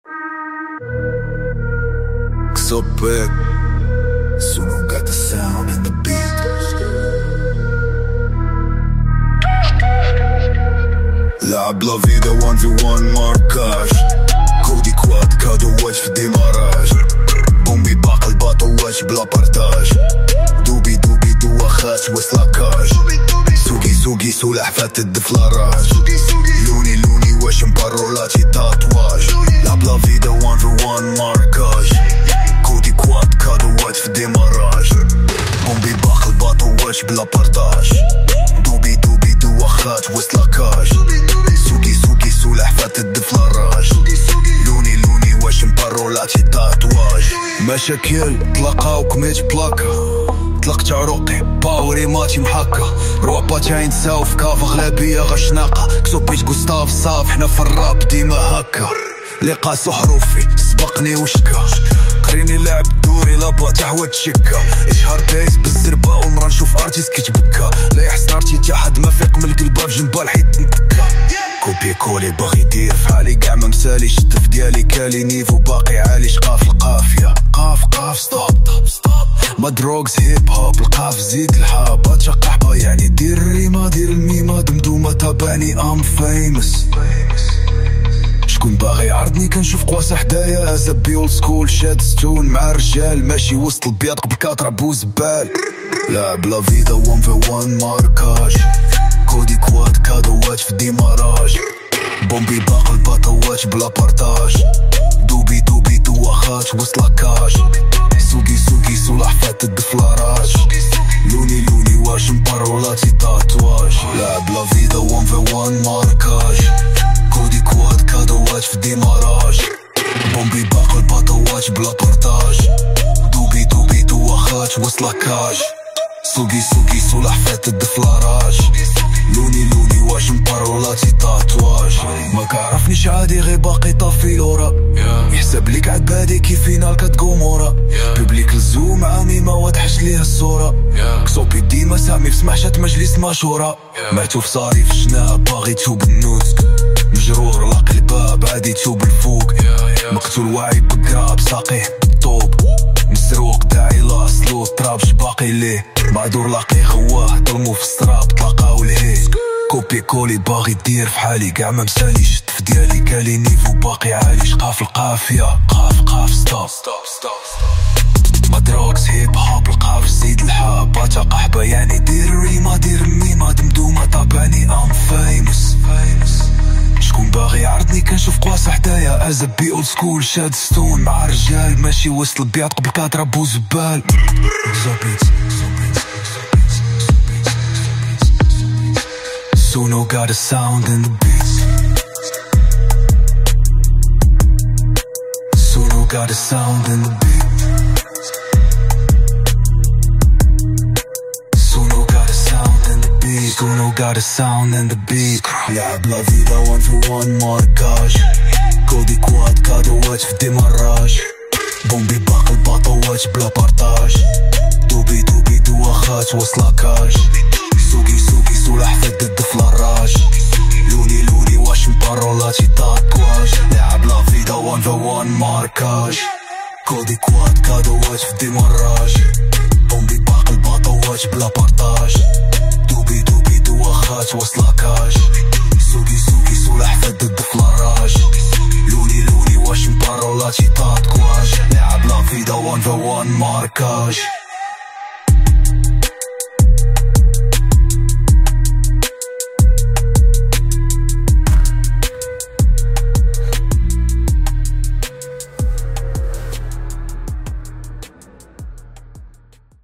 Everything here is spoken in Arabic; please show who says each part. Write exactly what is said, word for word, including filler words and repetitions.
Speaker 1: So big, Suno got the sound and the beat. لعب لا فيدا وان في وان ماركاج. كودي كواد كادوات في ديماراج. بومبي باقي الباطوات بلا بارتاج. دوبي دوبي دوخات وسلاكاج. سوقي سوقي سلاح فاتد فلاراج. لوني لوني واش مبارولاتي تاتواج. لعب لا فيدا وان في وان ماركاج. كودي كواد كادوات في ديماراج. بومبي باقي الباطوات بلا بارتاج. دوبي دوبي دوخات وسلاكاج. سوقي سوقي سلاح فاتد فلاراج. لوني لوني واش مبارولاتي تاتواج. مشاكل تلاقاو كميت بلاكا. طلقت عروقي باوري ماتي محكا. روابات عين ساو في كاف غلابية غشناقة. كسوبيت كوستاف صاف حنا في الراب ديما هكا. لقاسو حروفي سبقني وشكا. قريني لعب دوري لابا تحوى تشكا. اشهر بيس بالزربة ومرا نشوف ارتيست كيتبكا. لا يحسن ارتي تا حد ما فيق من القلبة بجنبا الحيط نتكا. كوبي كولي باغي يدير فحالي كاع ما مساليش. التف ديالي كالي نيفو باقي عالي. شقاف القافية قاف قاف ستوب ستوب. ما دروغز هيب هوب القاف زيد الحابة تشقحبة يعني دير الريمة دير الميمة دمدومة تابعني ام فيمس. شكون باغي يعرضني كنشوف قواسة حدايا. ازبي اولد سكول شاد ستون مع الرجال ماشي وسط البياض قبل كاترب وزبال. لعب لا فيدا وان في وان ماركاج. كودي كواد كادوات في ديماراج. بومبي باقي الباطوات بلا بارتاج. دوبي دوبي دوخات وسلاكاج. سوقي سوقي سلاح فاتد فلاراج. لوني لوني واش مبارولاتي تاتواج. لعب لا فيدا وان في وان ماركاج. كودي كواد كادوات في ديماراج. بومبي باقي الباطوات بلا بارتاج. دوبي دوبي دوخات وسلاكاج. سوقي سوقي سلاح فاتد فلاراج. لوني لوني واش مبارولاتي تاتواج. ما كعرفنيش عادي غير باقي طافي لورا. يحسب ليك عبادي كيفينا كتقومورا. ببليك الزوم عامي ما واضحش ليه الصورة. كسوبي ديما سامي في سمحشات مجلس مشورة. معتوف صاري في جناب باغي توب النوز. مجرور لاقي الباب عادي توب الفوق. مقتول واعي بقراب ساقيه بالطوب. مسروق داعي لاصلو تراب شباقي ليه. معذور لاقي خواه ظلمو في السراب تلاقاو لهيه. كوبي كولي باغي دير فحالي كاع ما مساليش. التف ديالي كالي نيفو باقي عالي. شقاف القافية قاف قاف ستوب ما دروغز هيب هوب القاف زيد الحابة تقحبة يعني دير الريمة دير الميمة دمدومة تابعني ام فيمس. شكون باغي يعرضني كنشوف قواسة حدايا. ازبي اولد سكول شاد ستون مع الرجال ماشي وسط البياض قبل كاترب وزبال. Suno got a sound in the beats. Suno got a sound in the beats. Suno got a sound in the beats. Suno got a sound in the beats. لعب لا فيدا وان في وان ماركاج. كودي كواد كادوات في ديماراج. بومبي باقي الباطوات بلا بارتاج. دوبي دوبي دوخات وسلاكاج. سوقي سوقي سلاح فاتد فلاراج. لوني لوني واش مبارولاتي تاتواج. لعب لا فيدا وان في وان ماركاج. كودي كواد كادوات في ديماراج. بومبي باقي الباطوات بلا بارتاج. دوبي دوبي دوخات وسلاكاج. سوقي سوقي سلاح فاتد فلاراج. لوني لوني واش مبارولاتي تاتواج. لعب لا فيدا وان في وان ماركاج.